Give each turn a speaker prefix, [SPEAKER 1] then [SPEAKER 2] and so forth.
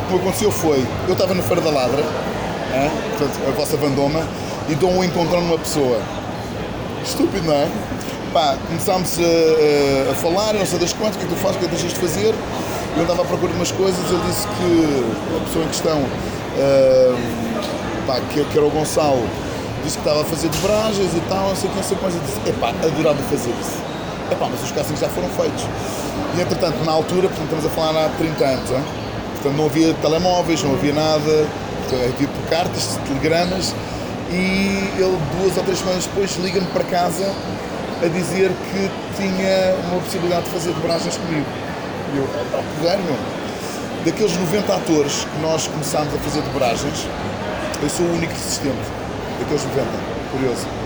[SPEAKER 1] que me aconteceu foi, eu estava na Feira da Ladra, portanto, a vossa Vandoma, e dou um encontrão numa pessoa. Estúpido, não é? Pá, começámos a falar, eu não sei das quantas, o que é que tu fazes, o que é que deixas de fazer? Eu andava à procura de umas coisas, ele disse que a pessoa em questão, pá, que era o Gonçalo, disse que estava a fazer dobragens e tal, não sei o que, não sei coisa. Eu disse, epá, adorava fazer isso. Epá, mas os castings já foram feitos. E entretanto, na altura, portanto, estamos a falar há 30 anos, hein? Portanto, não havia telemóveis, não havia nada, havia por cartas, telegramas, e ele 2 ou 3 semanas depois liga-me para casa a dizer que tinha uma possibilidade de fazer dobragens comigo. E eu, porra, meu. Daqueles 90 atores que nós começámos a fazer dobragens, eu sou o único resistente. Daqueles 90, curioso.